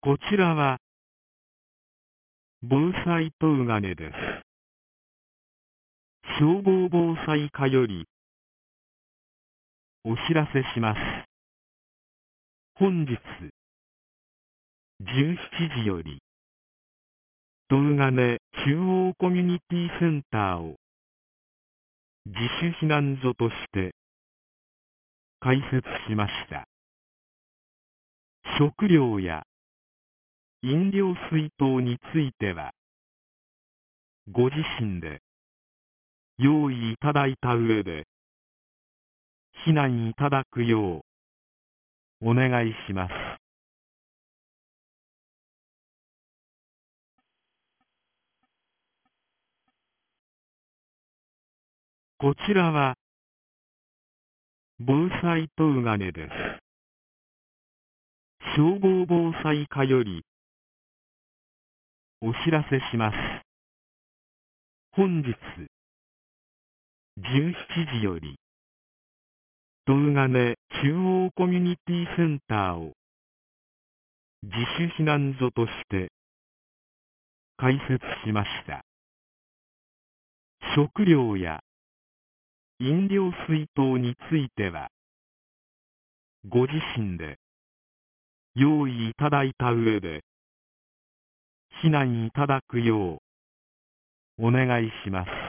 こちらは防災とうがねです。消防防災課よりお知らせします。本日17時より東金中央コミュニティセンターを自主避難所として開設しました。食料や飲料水等についてはご自身で用意いただいた上で避難いただくようお願いします。こちらは防災とうがねです。消防防災課よりお知らせします。本日17時より東金中央コミュニティセンターを自主避難所として開設しました。食料や飲料水等についてはご自身で用意いただいた上で避難いただくようお願いします。